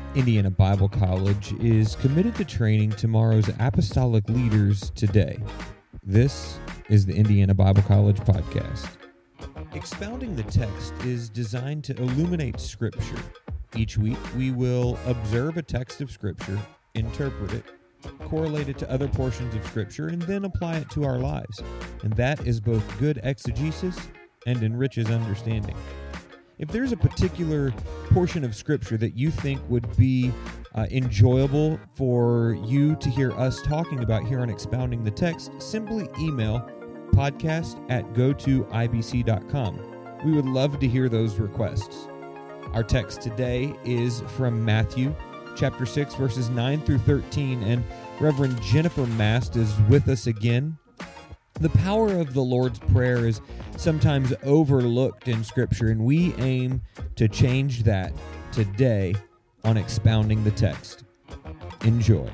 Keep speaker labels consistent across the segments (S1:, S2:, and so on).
S1: Indiana Bible College is committed to training tomorrow's apostolic leaders today. This is the Indiana Bible College podcast. Expounding the Text is designed to illuminate Scripture. Each week, we will observe a text of Scripture, interpret it, correlate it to other portions of Scripture, and then apply it to our lives. And that is both good exegesis and enriches understanding. If there's a particular portion of Scripture that you think would be enjoyable for you to hear us talking about here on Expounding the Text, simply email podcast@gotoibc.com. We would love to hear those requests. Our text today is from Matthew chapter 6, verses 9 through 13, and Reverend Jennifer Mast is with us again. The power of the Lord's Prayer is sometimes overlooked in Scripture, and we aim to change that today on Expounding the Text. Enjoy.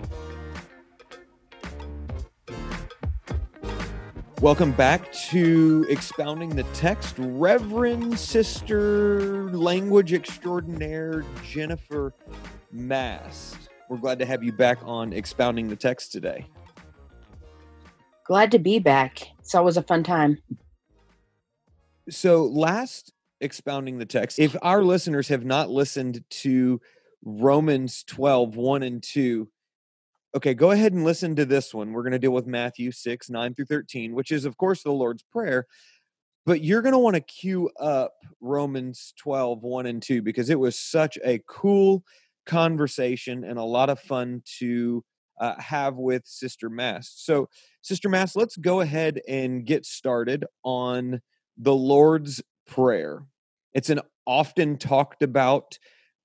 S1: Welcome back to Expounding the Text. Reverend Sister Language Extraordinaire Jennifer Mast. We're glad to have you back on Expounding the Text today.
S2: Glad to be back. It's always a fun time.
S1: So last Expounding the Text, if our listeners have not listened to Romans 12, 1 and 2, okay, go ahead and listen to this one. We're going to deal with Matthew 6, 9 through 13, which is, of course, the Lord's Prayer. But you're going to want to cue up Romans 12, 1 and 2, because it was such a cool conversation and a lot of fun to have with Sister Mast. So, Sister Mast, let's go ahead and get started on the Lord's Prayer. It's an often talked about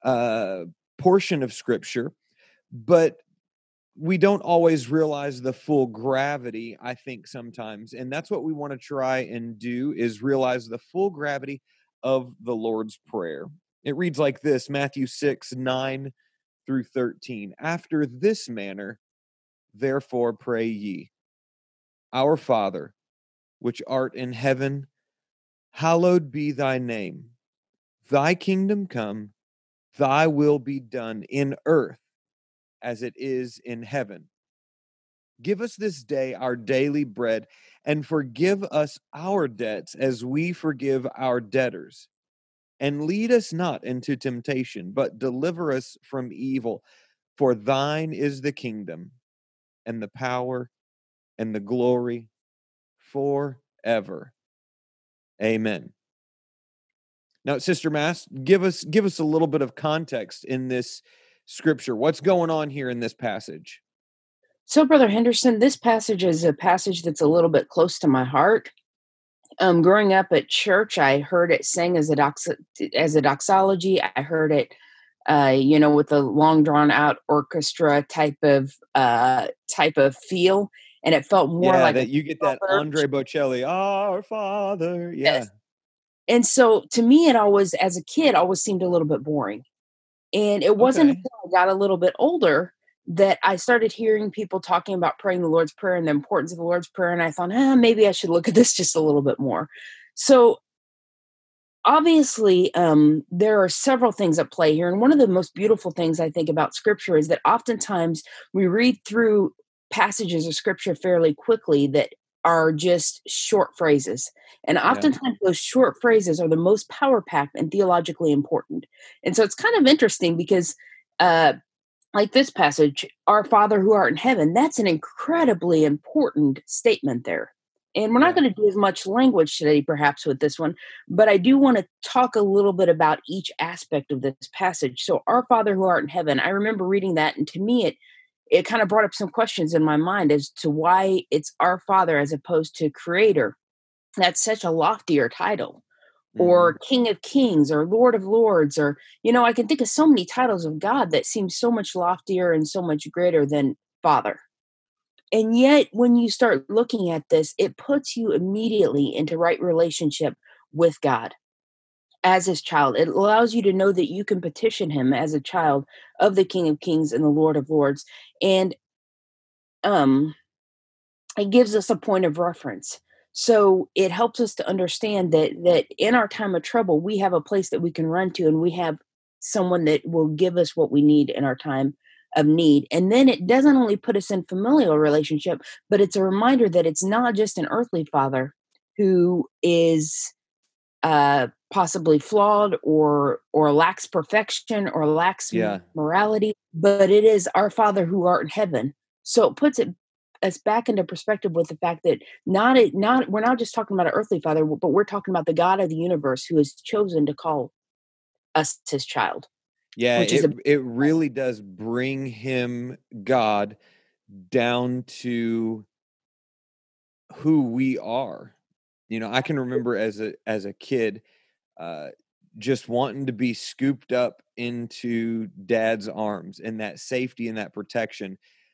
S1: portion of Scripture, but we don't always realize the full gravity, I think, sometimes. And that's what we want to try and do, is realize the full gravity of the Lord's Prayer. It reads like this, Matthew 6, 9 through 13. After this manner, therefore pray ye, Our Father, which art in heaven, hallowed be thy name. Thy kingdom come, thy will be done in earth as it is in heaven. Give us this day our daily bread, and forgive us our debts as we forgive our debtors. And lead us not into temptation, but deliver us from evil. For thine is the kingdom, and the power, and the glory, forever. Amen. Now, Sister Mast, give us a little bit of context in this Scripture. What's going on here in this passage?
S2: So, Brother Henderson, this passage is a passage that's a little bit close to my heart. Growing up at church, I heard it sang as a doxology. I heard it, with a long drawn out orchestra type of feel, and it felt more like
S1: that you get that Andre Bocelli, Our Father. Yeah.
S2: Yes. And so, to me, it always, as a kid, always seemed a little bit boring. And it wasn't until I got a little bit older that I started hearing people talking about praying the Lord's Prayer and the importance of the Lord's Prayer. And I thought, maybe I should look at this just a little bit more. So obviously, there are several things at play here. And one of the most beautiful things I think about Scripture is that oftentimes we read through passages of Scripture fairly quickly that are just short phrases. And oftentimes those short phrases are the most power-packed and theologically important. And so it's kind of interesting because like this passage, Our Father who art in heaven, that's an incredibly important statement there. And we're not going to do as much language today, perhaps, with this one, but I do want to talk a little bit about each aspect of this passage. So, Our Father who art in heaven, I remember reading that, and to me, it kind of brought up some questions in my mind as to why it's Our Father as opposed to Creator. That's such a loftier title. Or King of Kings, or Lord of Lords, or, I can think of so many titles of God that seem so much loftier and so much greater than Father. And yet, when you start looking at this, it puts you immediately into right relationship with God as his child. It allows you to know that you can petition him as a child of the King of Kings and the Lord of Lords. And it gives us a point of reference. So it helps us to understand that in our time of trouble, we have a place that we can run to, and we have someone that will give us what we need in our time of need. And then it doesn't only put us in familial relationship, but it's a reminder that it's not just an earthly father who is possibly flawed or lacks perfection or lacks
S1: Yeah.
S2: morality, but it is our Father who art in heaven. So it puts us back into perspective with the fact that not we're not just talking about an earthly father, but we're talking about the God of the universe who has chosen to call us his child,
S1: Yeah,
S2: which is a
S1: it really does bring him, God, down to who we are. I can remember as a kid, uh, just wanting to be scooped up into dad's arms and that safety and that protection.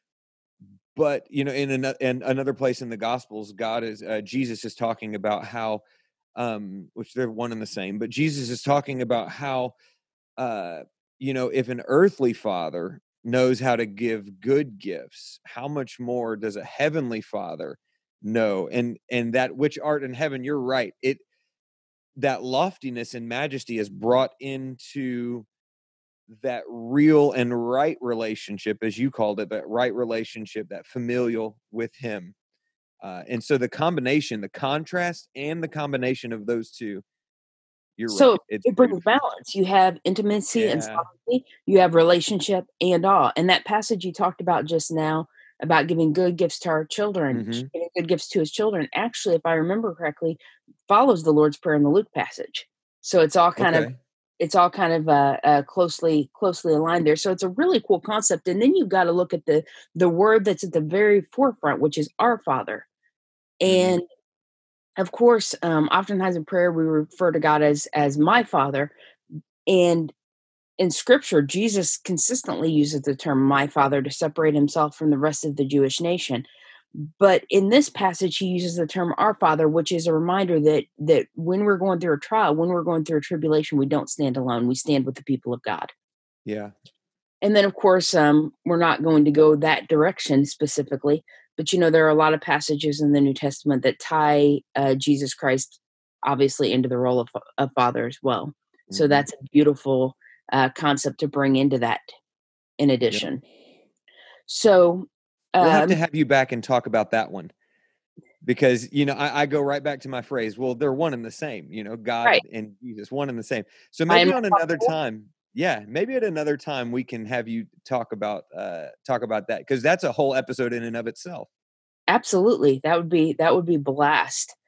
S1: But in another place in the Gospels, Jesus is talking about how, which they're one and the same, but Jesus is talking about how, uh, if an earthly father knows how to give good gifts, how much more does a heavenly father know? And that which art in heaven, you're right. That loftiness and majesty is brought into that real and right relationship, as you called it, that right relationship, that familial with him. And so the contrast and the combination of those two, you're
S2: so
S1: right. It's
S2: it brings
S1: beautiful.
S2: balance. You have intimacy and
S1: Yeah.
S2: sovereignty, you have relationship and awe. And that passage you talked about just now about giving good gifts to our children,
S1: Hmm.
S2: giving good gifts to his children, actually, if I remember correctly, follows the Lord's Prayer in the Luke passage. So
S1: Okay.
S2: it's all kind of closely aligned there. So it's a really cool concept. And then you've got to look at the word that's at the very forefront, which is our Father.
S1: Hmm.
S2: And of course, oftentimes in prayer we refer to God as my Father. And in Scripture, Jesus consistently uses the term "my Father" to separate himself from the rest of the Jewish nation. But in this passage, he uses the term "our Father," which is a reminder that when we're going through a trial, when we're going through a tribulation, we don't stand alone. We stand with the people of God.
S1: Yeah.
S2: And then, of course, we're not going to go that direction specifically, but there are a lot of passages in the New Testament that tie Jesus Christ obviously into the role of Father as well. So
S1: Hmm.
S2: that's a beautiful concept to bring into that in
S1: Yep.
S2: addition. So,
S1: We'll have to
S2: um,
S1: have you back and talk about that one because I go right back to my phrase. Well, they're one and the same. God
S2: right.
S1: and Jesus, one and the same. So
S2: I am
S1: maybe on another time, yeah, maybe at another time we can have you talk about that because that's a whole episode in and of itself.
S2: absolutely that would be blast.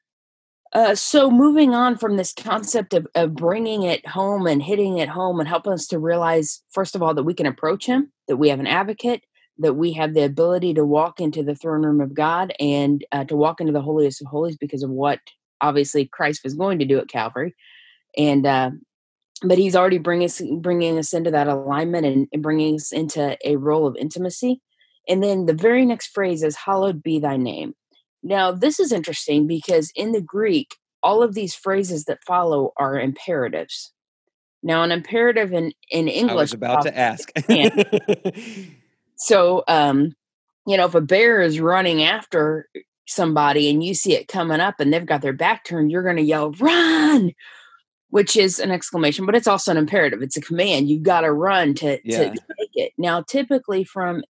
S2: So moving on from this concept of bringing it home and hitting it home and helping us to realize, first of all, that we can approach him, that we have an advocate, that we have the ability to walk into the throne room of God and to walk into the holiest of holies because of what obviously Christ was going to do at Calvary. And but he's already bringing us into that alignment and bringing us into a role of intimacy. And then the very next phrase is, "Hallowed be thy name." Now, this is interesting because in the Greek, all of these phrases that follow are imperatives. Now, an imperative in
S1: I was
S2: English would
S1: about to
S2: obviously be
S1: ask.
S2: command. So, if a bear is running after somebody and you see it coming up and they've got their back turned, you're going to yell, "Run!" Which is an exclamation, but it's also an imperative. It's a command. You've got to run to
S1: Yeah.
S2: take it. Now, typically from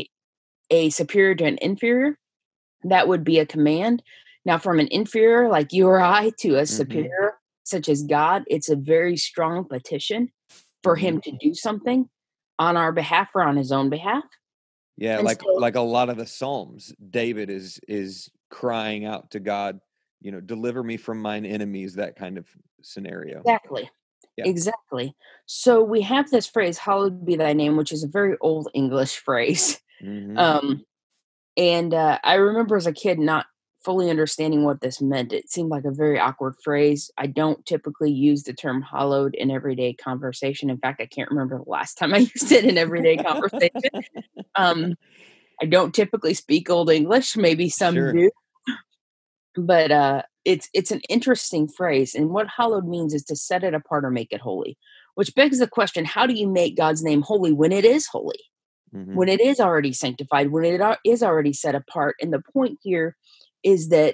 S2: a superior to an inferior, that would be a command. Now, from an inferior like you or I to a
S1: Hmm.
S2: superior, such as God, it's a very strong petition for
S1: Hmm.
S2: him to do something on our behalf or on his own behalf.
S1: Yeah,
S2: And so,
S1: like a lot of the Psalms, David is crying out to God, deliver me from mine enemies, that kind of scenario.
S2: exactly.
S1: Yeah.
S2: Exactly. So we have this phrase, "Hallowed be thy name," which is a very old English phrase.
S1: Hmm.
S2: Um, And, I remember as a kid not fully understanding what this meant. It seemed like a very awkward phrase. I don't typically use the term "hallowed" in everyday conversation. In fact, I can't remember the last time I used it in everyday conversation. Um, I don't typically speak Old English, maybe some
S1: Sure.
S2: do, but, it's an interesting phrase, and what hallowed means is to set it apart or make it holy, which begs the question, how do you make God's name holy when it is holy?
S1: Hmm.
S2: When it is already sanctified, when is already set apart. And the point here is that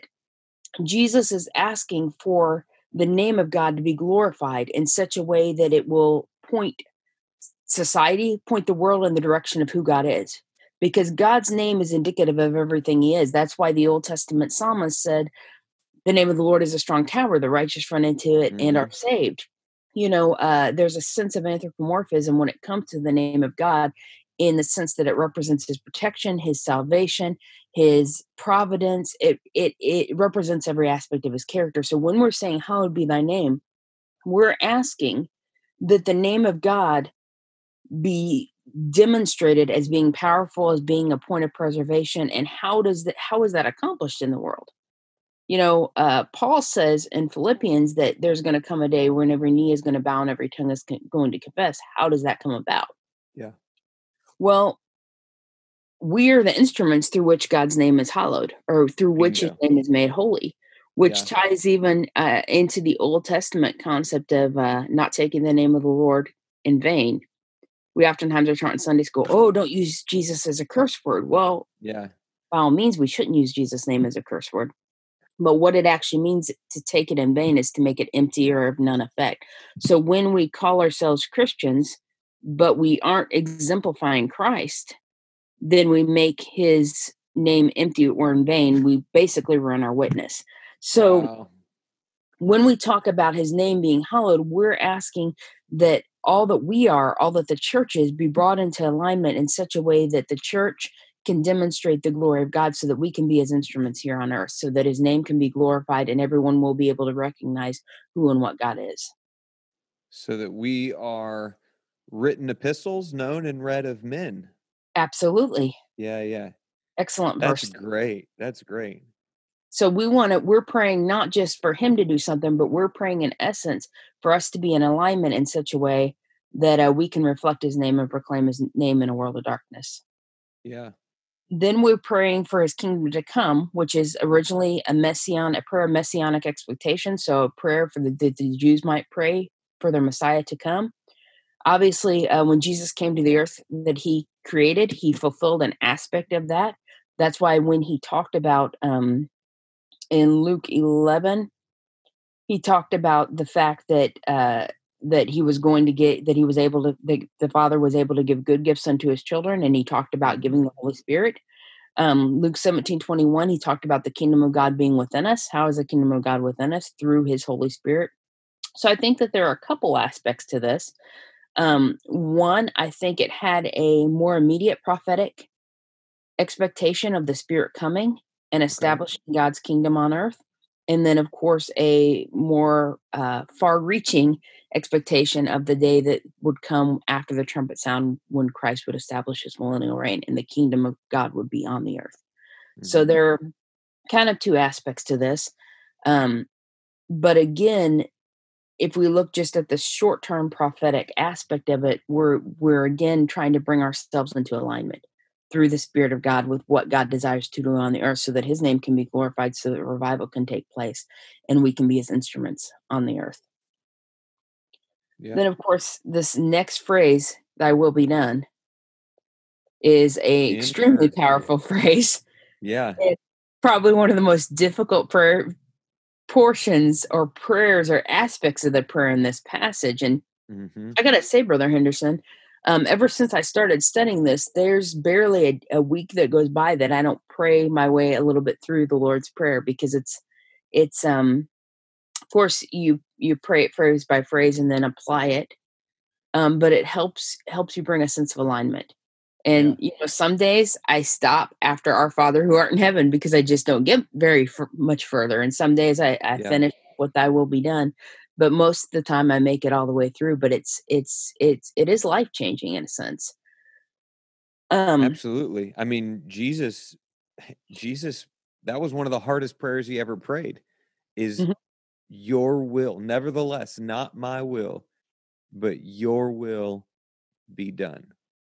S2: Jesus is asking for the name of God to be glorified in such a way that it will point society, point the world in the direction of who God is. Because God's name is indicative of everything he is. That's why the Old Testament psalmist said, the name of the Lord is a strong tower, the righteous run into it and are
S1: Mhm.
S2: saved. There's a sense of anthropomorphism when it comes to the name of God, in the sense that it represents his protection, his salvation, his providence. It represents every aspect of his character. So when we're saying, hallowed be thy name, we're asking that the name of God be demonstrated as being powerful, as being a point of preservation. And how is that accomplished in the world? Paul says in Philippians that there's going to come a day when every knee is going to bow and every tongue is going to confess. How does that come about?
S1: Yeah.
S2: Well, we are the instruments through which God's name is hallowed, or through which his
S1: Bingo.
S2: name is made holy, which
S1: Yeah.
S2: ties even into the Old Testament concept of not taking the name of the Lord in vain. We oftentimes are taught in Sunday school, oh, don't use Jesus as a curse word. Well,
S1: Yeah.
S2: by all means, we shouldn't use Jesus' name as a curse word. But what it actually means to take it in vain is to make it empty or of none effect. So when we call ourselves Christians, but we aren't exemplifying Christ, then we make his name empty or in vain. We basically run our witness. So
S1: Wow.
S2: when we talk about his name being hallowed, we're asking that all that we are, all that the church is, be brought into alignment in such a way that the church can demonstrate the glory of God, so that we can be his instruments here on earth, so that his name can be glorified and everyone will be able to recognize who and what God is.
S1: So that we are written epistles known and read of men.
S2: Absolutely.
S1: Yeah, yeah.
S2: Excellent
S1: That's
S2: verse.
S1: great. That's great.
S2: So we're praying not just for him to do something, but we're praying in essence for us to be in alignment in such a way that we can reflect his name and proclaim his name in a world of darkness.
S1: Yeah.
S2: Then we're praying for his kingdom to come, which is originally a prayer of messianic expectation. So a prayer for the Jews might pray for their Messiah to come. Obviously, when Jesus came to the earth that he created, he fulfilled an aspect of that. That's why when he talked about in Luke 11, he talked about the fact that that he was going to get that he was able to the Father was able to give good gifts unto his children, and he talked about giving
S1: Mhm.
S2: the Holy Spirit. Luke 17:21, he talked about the kingdom of God being within us. How is the kingdom of God within us? Through his Holy Spirit. So I think that there are a couple aspects to this. One, I think it had a more immediate prophetic expectation of the Spirit coming and
S1: Okay.
S2: establishing God's kingdom on earth. And then, of course, a more far reaching expectation of the day that would come after the trumpet sound, when Christ would establish his millennial reign and the kingdom of God would be on the earth. So
S1: Mhm.
S2: there are kind of two aspects to this. Um, but again, if we look just at the short term prophetic aspect of it, we're again trying to bring ourselves into alignment through the Spirit of God with what God desires to do on the earth, so that his name can be glorified, so that revival can take place and we can be his instruments on the earth.
S1: Yeah.
S2: Then, of course, this next phrase, thy will be done, is a extremely
S1: Interesting.
S2: powerful phrase.
S1: Yeah.
S2: It's probably one of the most difficult prayer portions or prayers or aspects of the prayer in this passage. And
S1: Mhm.
S2: I gotta say, Brother Henderson, ever since I started studying this, there's barely a week that goes by that I don't pray my way a little bit through the Lord's Prayer, because it's of course you pray it phrase by phrase and then apply it, but it helps you bring a sense of alignment.
S1: Yeah.
S2: And some days I stop after Our Father who art in heaven, because I just don't get very much further. And some days I
S1: Yeah.
S2: finish with Thy will be done, but most of the time I make it all the way through. But it is life changing in a sense. Um,
S1: Absolutely. I mean, Jesus, that was one of the hardest prayers he ever prayed, is
S2: mhm.
S1: your will, nevertheless, not my will, but your will be done.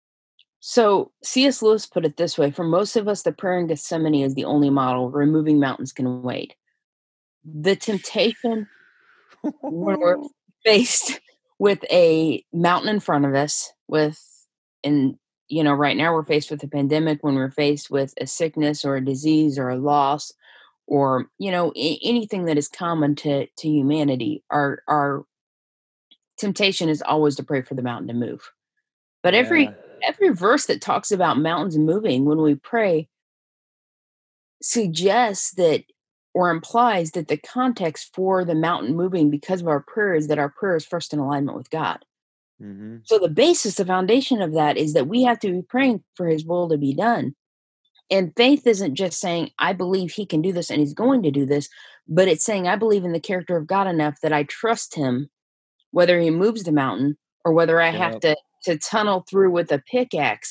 S2: So C.S. Lewis put it this way: for most of us, the prayer in Gethsemane is the only model. Removing mountains can wait. The temptation when we're faced with a mountain in front of us, and right now we're faced with a pandemic, when we're faced with a sickness or a disease or a loss, or anything that is common to humanity, our temptation is always to pray for the mountain to move. But
S1: Yeah.
S2: every verse that talks about mountains moving when we pray suggests that or implies that the context for the mountain moving because of our prayer is that our prayer is first in alignment with God.
S1: Mm-hmm.
S2: So the basis, the foundation of that is that we have to be praying for his will to be done. And faith isn't just saying, I believe he can do this and he's going to do this, but it's saying, I believe in the character of God enough that I trust him, whether he moves the mountain or whether I have
S1: Yep.
S2: to tunnel through with a pickaxe,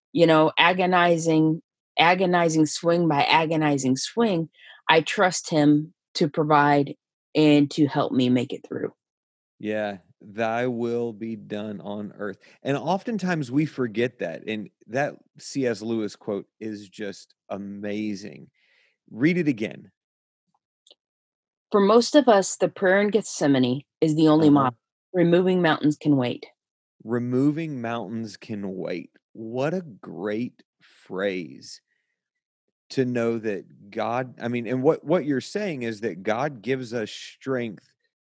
S2: agonizing swing by agonizing swing. I trust him to provide and to help me make it through.
S1: Yeah, thy will be done on earth. And oftentimes we forget that. And that C.S. Lewis quote is just amazing. Read it again.
S2: For most of us, the prayer in Gethsemane is the only
S1: Uh-huh.
S2: model. Removing mountains can wait.
S1: Removing mountains can wait. What a great phrase to know that God, I mean, and what you're saying is that God gives us strength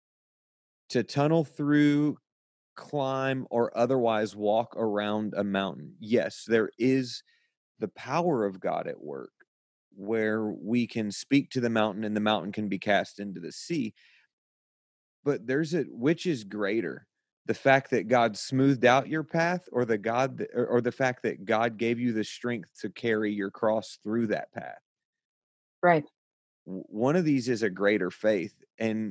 S1: to tunnel through, climb, or otherwise walk around a mountain. Yes, there is the power of God at work where we can speak to the mountain and the mountain can be cast into the sea. But which is greater? The fact that God smoothed out your path or or the fact that God gave you the strength to carry your cross through that path?
S2: Right.
S1: One of these is a greater faith, and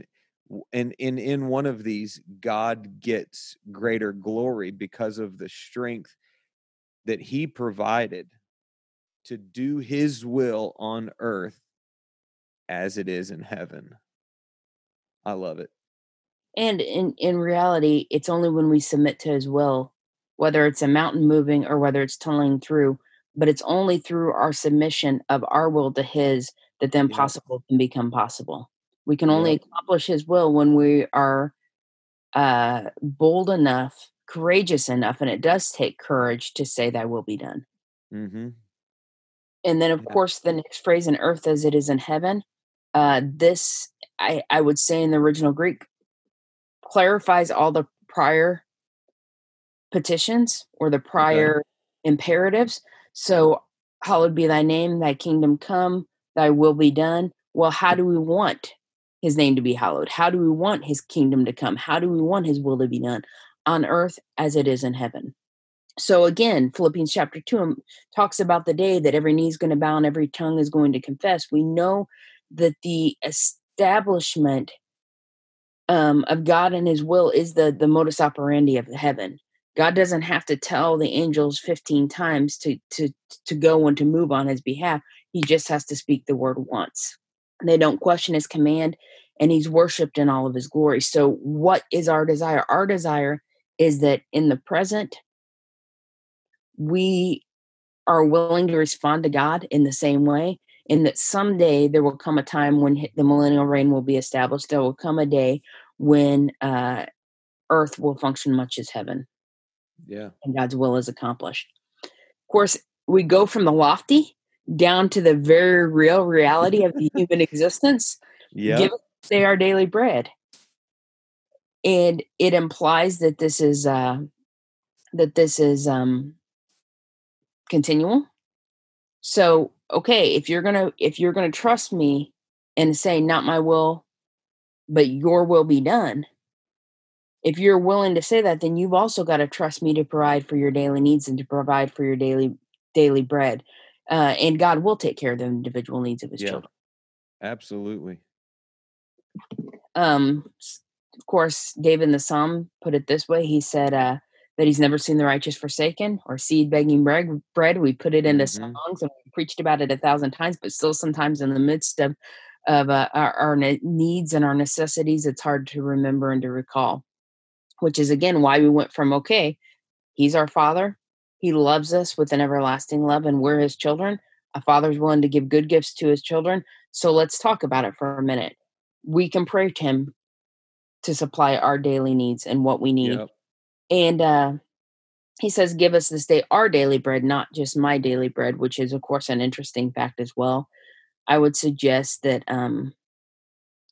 S1: in one of these God gets greater glory because of the strength that he provided to do his will on earth as it is in heaven. I love it.
S2: And in reality, it's only when we submit to his will, whether it's a mountain moving or whether it's tunneling through, but it's only through our submission of our will to his that the
S1: Yep.
S2: impossible can become possible. We can only
S1: Yep.
S2: accomplish his will when we are bold enough, courageous enough, and it does take courage to say, "Thy will be done."
S1: Mm-hmm.
S2: And then, of
S1: Yeah.
S2: course, the next phrase in earth as it is in heaven. This, I would say in the original Greek, clarifies all the prior petitions or the
S1: Okay.
S2: prior imperatives. So, hallowed be thy name, thy kingdom come, thy will be done. Well, how do we want his name to be hallowed? How do we want his kingdom to come? How do we want his will to be done on earth as it is in heaven? So again, Philippians chapter 2 talks about the day that every knee is going to bow and every tongue is going to confess. We know that the establishment of God and his will is the modus operandi of heaven. God doesn't have to tell the angels 15 times to go and to move on his behalf. He just has to speak the word once. They don't question his command, and he's worshiped in all of his glory. So what is our desire? Our desire is that in the present, we are willing to respond to God in the same way, and that someday there will come a time when the millennial reign will be established. There will come a day when earth will function much as heaven
S1: Yeah.
S2: and God's will is accomplished. Of course, we go from the lofty down to the very real reality of the human existence. Give
S1: Yep.
S2: us this day our daily bread. And it implies that this is continual. So, okay, if you're gonna trust me and say, not my will, but your will be done, if you're willing to say that, then you've also got to trust me to provide for your daily needs and to provide for your daily bread. And God will take care of the individual needs of his
S1: Yeah.
S2: children.
S1: Absolutely.
S2: Of course, David in the Psalm put it this way. He said that he's never seen the righteous forsaken or seed begging bread. We put it into
S1: Mm-hmm.
S2: songs and we preached about it 1,000 times, but still sometimes in the midst of our needs and our necessities, it's hard to remember and to recall, which is again why we went from, okay, he's our father. He loves us with an everlasting love, and we're his children. A father's willing to give good gifts to his children. So let's talk about it for a minute. We can pray to him to supply our daily needs and what we need.
S1: Yep.
S2: And he says, give us this day our daily bread, not just my daily bread, which is, of course, an interesting fact as well. I would suggest that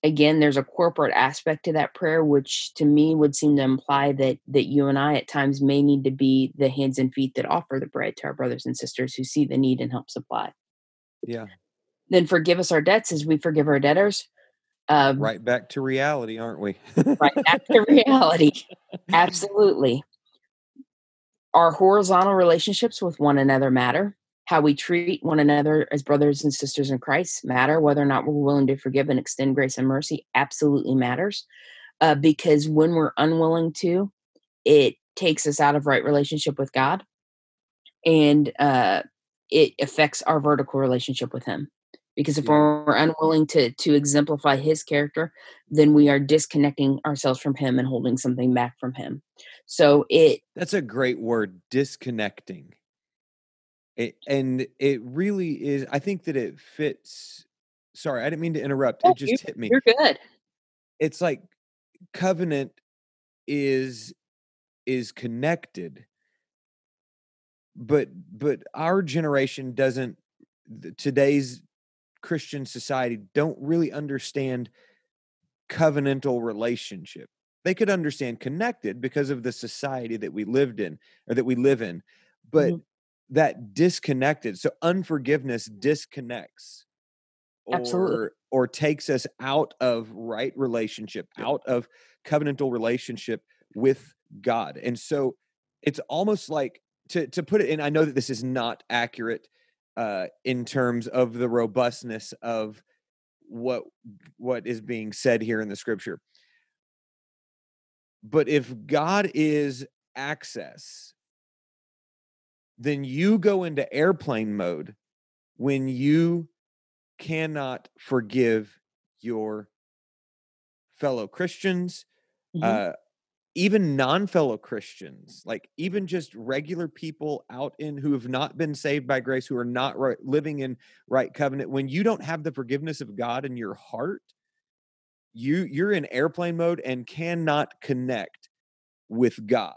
S2: again, there's a corporate aspect to that prayer, which to me would seem to imply that you and I at times may need to be the hands and feet that offer the bread to our brothers and sisters who see the need and help supply.
S1: Yeah.
S2: Then forgive us our debts as we forgive our debtors.
S1: Right back to reality, aren't we?
S2: Right back to reality. Absolutely. Our horizontal relationships with one another matter. How we treat one another as brothers and sisters in Christ matter. Whether or not we're willing to forgive and extend grace and mercy absolutely matters. Because when we're unwilling to, it takes us out of right relationship with God, and it affects our vertical relationship with Him. Because if
S1: Yeah.
S2: we're unwilling to exemplify His character, then we are disconnecting ourselves from Him and holding something back from Him. So
S1: That's a great word, disconnecting. And it really is. I think that it fits. Sorry, I didn't mean to interrupt.
S2: oh,
S1: It just hit me.
S2: you're good.
S1: It's like covenant is connected, but our generation doesn't. Today's Christian society don't really understand covenantal relationship. They could understand connected because of the society that we lived in or that we live in, but
S2: Mhm.
S1: that disconnected. So unforgiveness disconnects
S2: Absolutely.
S1: or takes us out of right relationship, out of covenantal relationship with God. And so it's almost like to put it in, I know that this is not accurate in terms of the robustness of what is being said here in the scripture. But if God is access, then you go into airplane mode when you cannot forgive your fellow Christians,
S2: Mhm.
S1: uh, even non-fellow Christians, like even just regular people out in who have not been saved by grace, who are not living in right covenant. When you don't have the forgiveness of God in your heart, you're in airplane mode and cannot connect with God.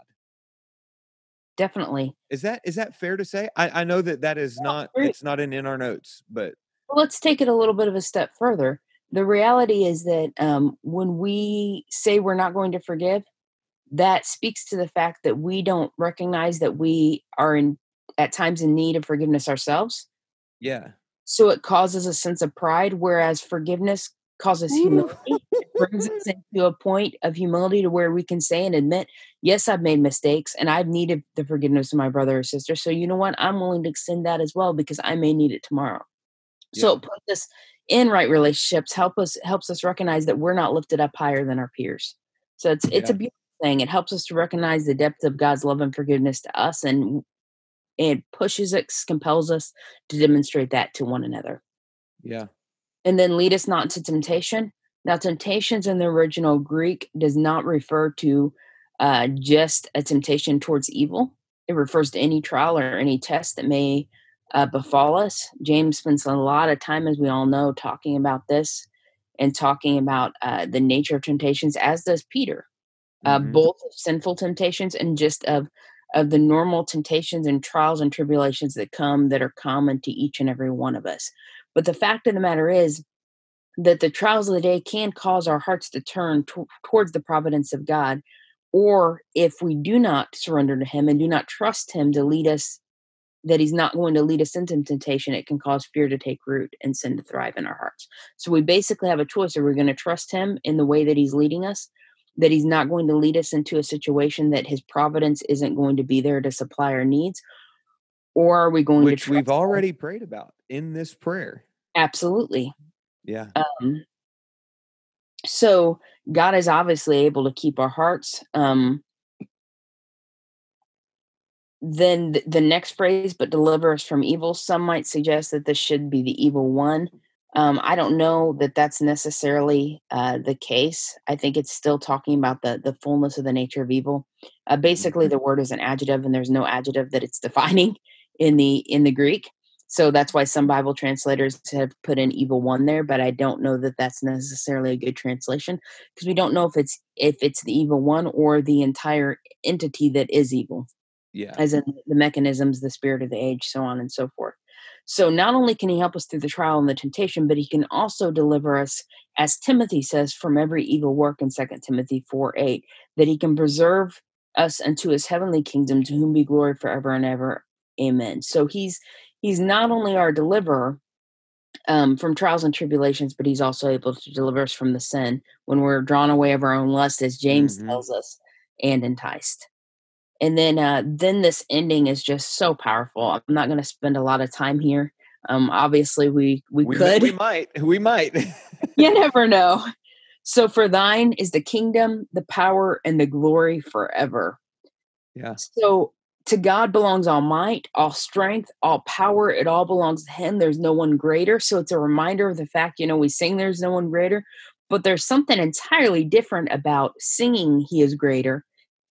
S2: Definitely.
S1: Is that fair to say? I know that is not,
S2: Very
S1: it's not in our notes, but
S2: Well, let's take it a little bit of a step further. The reality is that when we say we're not going to forgive, that speaks to the fact that we don't recognize that we are at times in need of forgiveness ourselves.
S1: yeah.
S2: So it causes a sense of pride, whereas forgiveness causes
S1: Woo.
S2: humility. It brings us into a point of humility to where we can say and admit, yes, I've made mistakes and I've needed the forgiveness of my brother or sister. So you know what? I'm willing to extend that as well because I may need it tomorrow. So
S1: Yeah.
S2: it puts us in right relationships, helps us recognize that we're not lifted up higher than our peers. So it's a
S1: Yeah.
S2: beautiful thing. It helps us to recognize the depth of God's love and forgiveness to us, and it pushes us, compels us to demonstrate that to one another.
S1: Yeah.
S2: And then lead us not into temptation. Now, temptations in the original Greek does not refer to just a temptation towards evil. It refers to any trial or any test that may befall us. James spends a lot of time, as we all know, talking about this and talking about the nature of temptations, as does Peter,
S1: Mhm.
S2: both of sinful temptations and just of the normal temptations and trials and tribulations that come that are common to each and every one of us. But the fact of the matter is that the trials of the day can cause our hearts to turn towards the providence of God. Or if we do not surrender to Him and do not trust Him to lead us, that He's not going to lead us into temptation, it can cause fear to take root and sin to thrive in our hearts. So we basically have a choice. Are we going to trust Him in the way that He's leading us? That He's not going to lead us into a situation that His providence isn't going to be there to supply our needs? Or are we going to
S1: Which we've
S2: trust Him?
S1: already prayed about in this prayer.
S2: Absolutely.
S1: Yeah.
S2: Um, So God is obviously able to keep our hearts. Then the next phrase, but deliver us from evil. Some might suggest that this should be the evil one. I don't know that that's necessarily the case. I think it's still talking about the fullness of the nature of evil.
S1: Mhm.
S2: Basically, the word is an adjective, and there's no adjective that it's defining in the Greek. So that's why some Bible translators have put in evil one there, but I don't know that that's necessarily a good translation because we don't know if it's the evil one or the entire entity that is evil,
S1: Yeah.
S2: as in the mechanisms, the spirit of the age, so on and so forth. So not only can he help us through the trial and the temptation, but he can also deliver us, as Timothy says, from every evil work in 2 Timothy 4:8, that he can preserve us unto his heavenly kingdom, to whom be glory forever and ever. Amen. So he's not only our deliverer, from trials and tribulations, but he's also able to deliver us from the sin when we're drawn away of our own lust, as James
S1: Hmm.
S2: tells us, and enticed. And then this ending is just so powerful. I'm not going to spend a lot of time here. Obviously, we could.
S1: We might.
S2: You never know. So, for thine is the kingdom, the power, and the glory forever.
S1: Yeah.
S2: So, to God belongs all might, all strength, all power. It all belongs to him. There's no one greater. So it's a reminder of the fact, we sing there's no one greater, but there's something entirely different about singing he is greater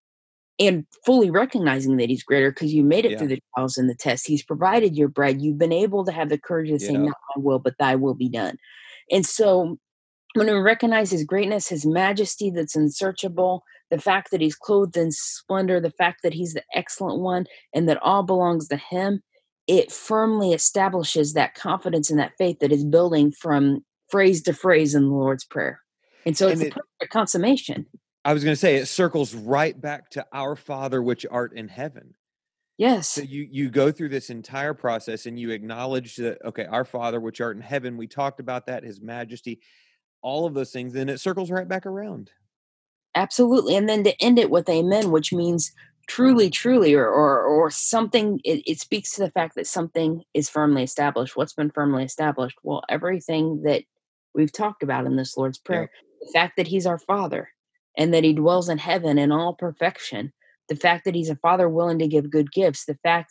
S2: and fully recognizing that he's greater, because you made it
S1: Yeah.
S2: through the trials and the tests. He's provided your bread. You've been able to have the courage to say,
S1: Yeah.
S2: not my will, but thy will be done. And so when we recognize his greatness, his majesty that's unsearchable, the fact that he's clothed in splendor, the fact that he's the excellent one, and that all belongs to him, it firmly establishes that confidence and that faith that is building from phrase to phrase in the Lord's Prayer. And so it's
S1: And
S2: the perfect consummation.
S1: I was going to say, it circles right back to our Father which art in heaven. So
S2: Yes,
S1: you go through this entire process and you acknowledge that, okay, our Father which art in heaven, we talked about that, his majesty, all of those things, and it circles right back around.
S2: absolutely. And then to end it with amen, which means truly, truly, or something, it speaks to the fact that something is firmly established. What's been firmly established? Well, everything that we've talked about in this Lord's Prayer,
S1: Yep.
S2: the fact that he's our Father and that he dwells in heaven in all perfection, the fact that he's a Father willing to give good gifts, the fact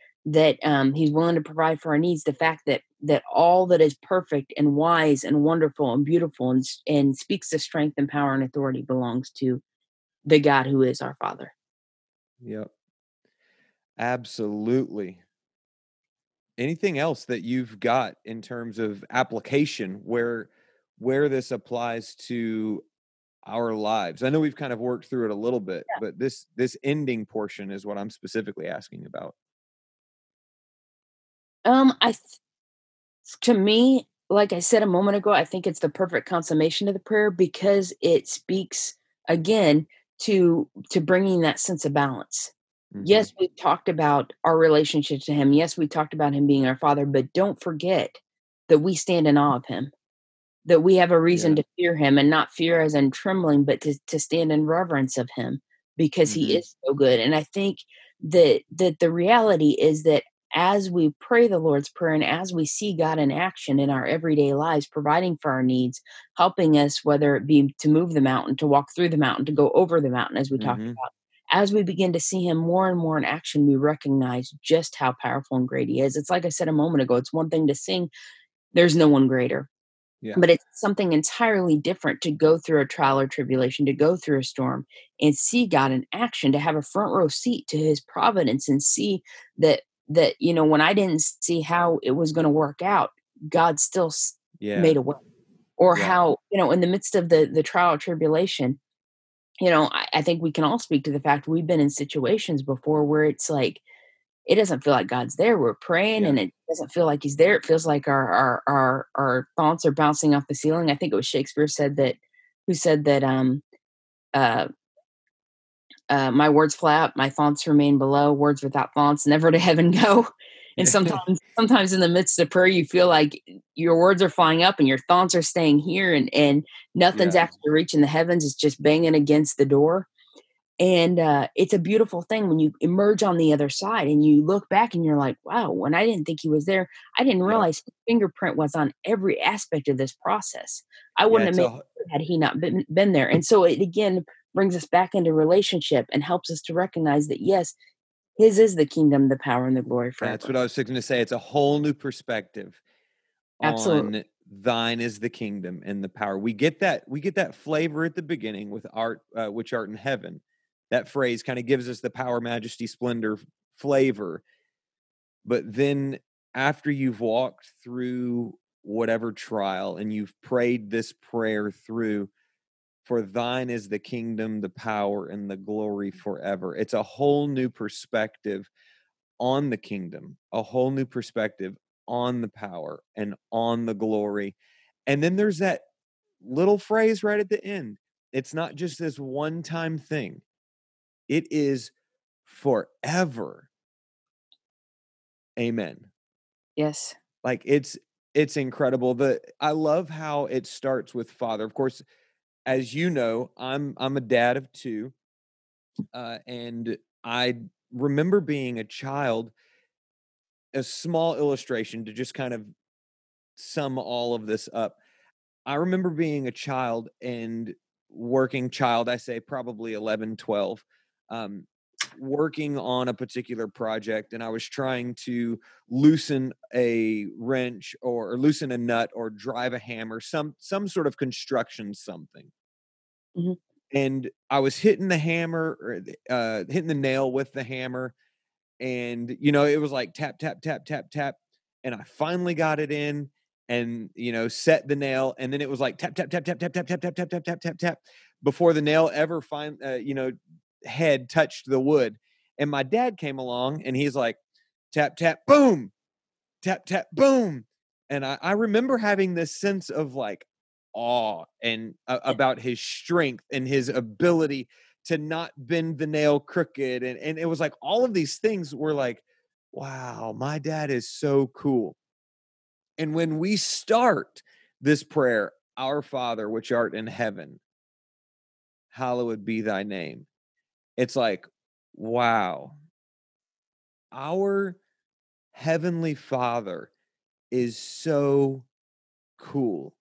S2: that he's willing to provide for our needs, the fact that all that is perfect and wise and wonderful and beautiful and speaks to strength and power and authority belongs to the God who is our Father.
S1: Yep. Absolutely. Anything else that you've got in terms of application where this applies to our lives? I know we've kind of worked through it a little bit, but this ending portion is what I'm specifically asking about.
S2: I To me, like I said a moment ago, I think it's the perfect consummation of the prayer, because it speaks again to bringing that sense of balance.
S1: Hmm.
S2: Yes, we've talked about our relationship to him. Yes, we talked about him being our Father, but don't forget that we stand in awe of him, that we have a reason
S1: Yeah.
S2: to fear him, and not fear as in trembling, but to stand in reverence of him, because he
S1: Hmm.
S2: is so good. And I think that the reality is that as we pray the Lord's Prayer and as we see God in action in our everyday lives, providing for our needs, helping us, whether it be to move the mountain, to walk through the mountain, to go over the mountain, as we talked
S1: Hmm.
S2: about, as we begin to see him more and more in action, we recognize just how powerful and great he is. It's like I said a moment ago, it's one thing to sing, there's no one greater.
S1: Yeah.
S2: But it's something entirely different to go through a trial or tribulation, to go through a storm and see God in action, to have a front row seat to his providence and see that when I didn't see how it was going to work out, God still
S1: Yeah.
S2: made a way. Or
S1: Yeah.
S2: how, in the midst of the trial or tribulation, I think we can all speak to the fact we've been in situations before where it's like it doesn't feel like God's there. We're praying
S1: Yeah.
S2: and it doesn't feel like he's there. It feels like our thoughts are bouncing off the ceiling. I think it was Shakespeare who said that uh my words fly up, my thoughts remain below, words without thoughts never to heaven go. And sometimes in the midst of prayer you feel like your words are flying up and your thoughts are staying here, and nothing's
S1: Yeah.
S2: actually reaching the heavens. It's just banging against the door. And it's a beautiful thing when you emerge on the other side and you look back and you're like, wow, when I didn't think he was there, I didn't
S1: Yep.
S2: realize his fingerprint was on every aspect of this process. I
S1: Yeah.
S2: wouldn't have made it had he not been there. And so it again brings us back into relationship and helps us to recognize that, yes, his is the kingdom, the power, and the glory
S1: That's
S2: forever.
S1: what I was going to say. It's a whole new perspective
S2: Absolutely.
S1: on thine is the kingdom and the power. We get that flavor at the beginning with art, which art in heaven. That phrase kind of gives us the power, majesty, splendor flavor. But then after you've walked through whatever trial and you've prayed this prayer through, for thine is the kingdom, the power, and the glory forever. It's a whole new perspective on the kingdom, a whole new perspective on the power and on the glory. And then there's that little phrase right at the end. It's not just this one-time thing. It is forever. Amen.
S2: Yes.
S1: Like it's incredible. I love how it starts with Father. Of course, as you know, I'm a dad of two, and I remember being a child. A small illustration to just kind of sum all of this up. I remember being a child and working child, I say probably 11, 12, um, working on a particular project, and I was trying to loosen a wrench or loosen a nut or drive a hammer, some sort of construction something.
S2: Mhm.
S1: And I was hitting the hammer or hitting the nail with the hammer, and it was like tap tap tap tap tap, and I finally got it in and set the nail, and then it was like tap tap tap tap tap tap tap tap tap tap tap tap tap before the nail ever head touched the wood. And my dad came along and he's like tap tap boom, tap tap boom. And I remember having this sense of like awe and about his strength and his ability to not bend the nail crooked. And it was like all of these things were like, wow, my dad is so cool. And when we start this prayer, our Father, which art in heaven, hallowed be thy name. It's like, wow, our heavenly Father is so cool.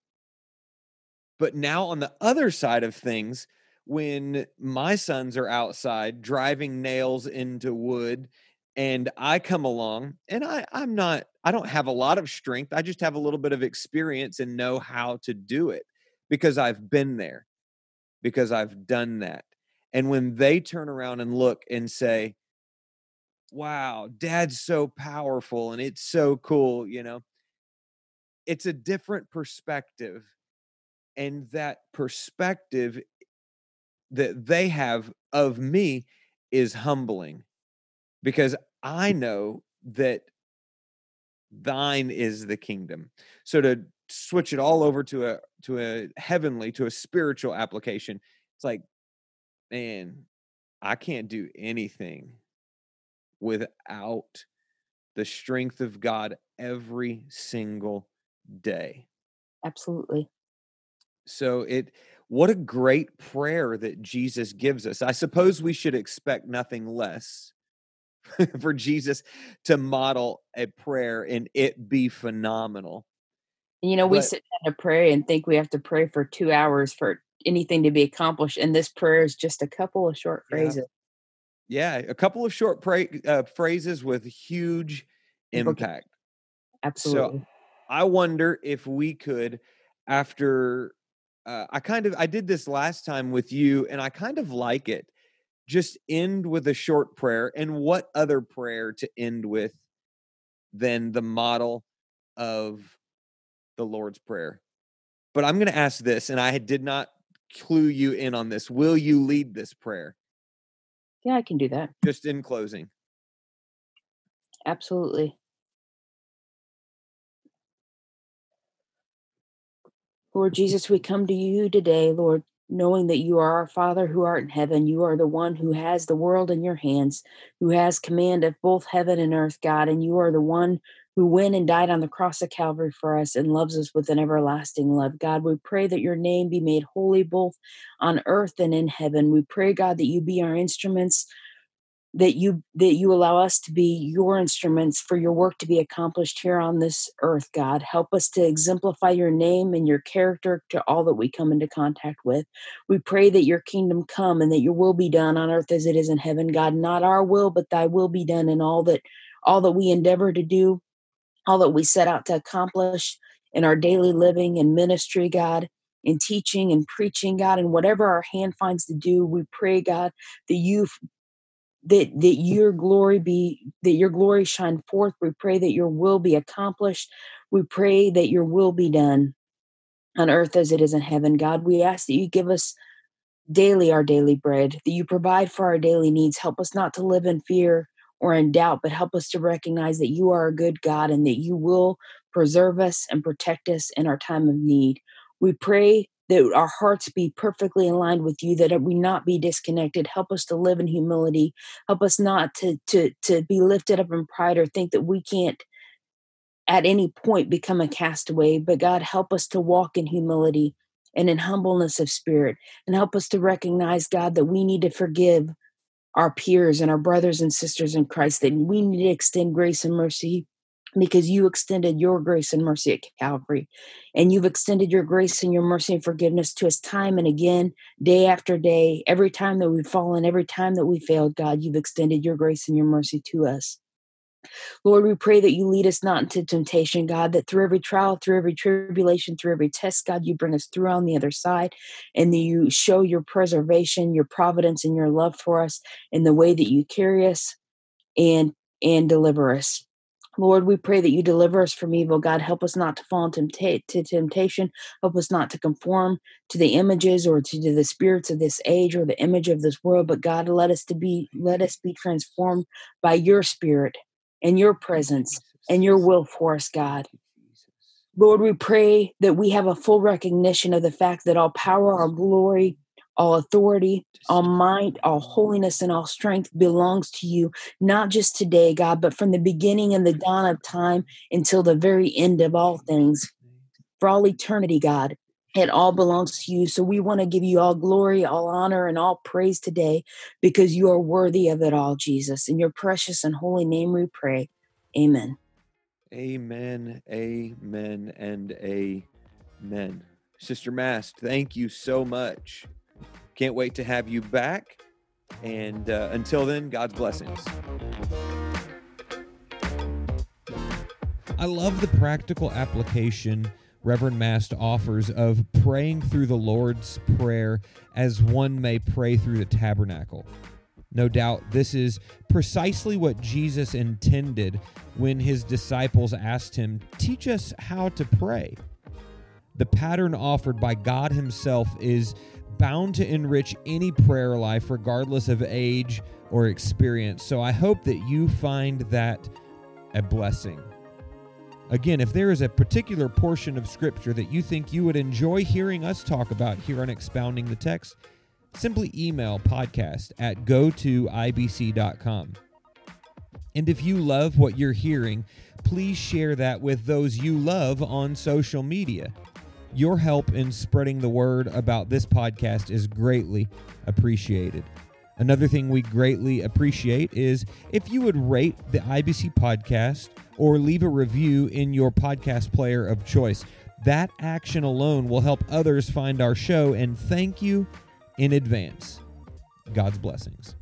S1: But now on the other side of things, when my sons are outside driving nails into wood and I come along and I don't have a lot of strength. I just have a little bit of experience and know how to do it because I've been there, because I've done that. And when they turn around and look and say, wow, dad's so powerful and it's so cool, it's a different perspective. And that perspective that they have of me is humbling because I know that thine is the kingdom. So to switch it all over to a heavenly, to a spiritual application, it's like, man, I can't do anything without the strength of God every single day.
S2: Absolutely.
S1: So what a great prayer that Jesus gives us. I suppose we should expect nothing less for Jesus to model a prayer and it be phenomenal.
S2: We
S1: But
S2: sit down to pray and think we have to pray for 2 hours for anything to be accomplished, and this prayer is just a couple of short
S1: yeah,
S2: phrases.
S1: yeah, a couple of short phrases with huge
S2: Implica
S1: impact. So
S2: Absolutely.
S1: I wonder if we could, after I did this last time with you, and I kind of like it. Just end with a short prayer. And what other prayer to end with than the model of the Lord's Prayer? But I'm going to ask this, and I did not clue you in on this. Will you lead this prayer?
S2: Yeah, I can do that.
S1: Just in closing.
S2: Absolutely. Lord Jesus, we come to you today, Lord, knowing that you are our Father who art in heaven. You are the one who has the world in your hands, who has command of both heaven and earth, God. And you are the one who went and died on the cross of Calvary for us and loves us with an everlasting love. God, we pray that your name be made holy both on earth and in heaven. We pray, God, that you be our instruments, that you allow us to be your instruments for your work to be accomplished here on this earth. God, help us to exemplify your name and your character to all that we come into contact with. We pray that your kingdom come and that your will be done on earth as it is in heaven. God, not our will but thy will be done in all that we endeavor to do, all that we set out to accomplish in our daily living and ministry, God, in teaching and preaching, God, and whatever our hand finds to do. We pray, God, that you that your glory shine forth. We pray that your will be accomplished. We pray that your will be done on earth as it is in heaven. God, we ask that you give us daily our daily bread, that you provide for our daily needs. Help us not to live in fear or in doubt, but help us to recognize that you are a good God and that you will preserve us and protect us in our time of need. We pray that our hearts be perfectly aligned with you, that we not be disconnected. Help us to live in humility. Help us not to be lifted up in pride or think that we can't at any point become a castaway. But God, help us to walk in humility and in humbleness of spirit, and help us to recognize, God, that we need to forgive our peers and our brothers and sisters in Christ, that we need to extend grace and mercy because you extended your grace and mercy at Calvary. And you've extended your grace and your mercy and forgiveness to us time and again, day after day. Every time that we've fallen, every time that we failed, God, you've extended your grace and your mercy to us. Lord, we pray that you lead us not into temptation, God, that through every trial, through every tribulation, through every test, God, you bring us through on the other side, and that you show your preservation, your providence, and your love for us in the way that you carry us and deliver us. Lord, we pray that you deliver us from evil. God, help us not to fall into temptation. Help us not to conform to the images or to the spirits of this age or the image of this world. But God, let us be transformed by your spirit and your presence and your will for us, God. Lord, we pray that we have a full recognition of the fact that all power, all glory, all authority, all might, all holiness, and all strength belongs to you, not just today, God, but from the beginning and the dawn of time until the very end of all things. For all eternity, God, it all belongs to you. So we want to give you all glory, all honor, and all praise today because you are worthy of it all, Jesus. In your precious and holy name we pray. Amen.
S1: Amen, amen, and amen. Sister Mast, thank you so much. Can't wait to have you back. And until then, God's blessings.
S3: I love the practical application Reverend Mast offers of praying through the Lord's Prayer as one may pray through the tabernacle. No doubt this is precisely what Jesus intended when his disciples asked him, "Teach us how to pray." The pattern offered by God himself is bound to enrich any prayer life regardless of age or experience. So I hope that you find that a blessing. Again, if there is a particular portion of Scripture that you think you would enjoy hearing us talk about here on Expounding the Text, simply email podcast@gotoibc.com. And if you love what you're hearing, please share that with those you love on social media. Your help in spreading the word about this podcast is greatly appreciated. Another thing we greatly appreciate is if you would rate the IBC podcast or leave a review in your podcast player of choice. That action alone will help others find our show, and thank you in advance. God's blessings.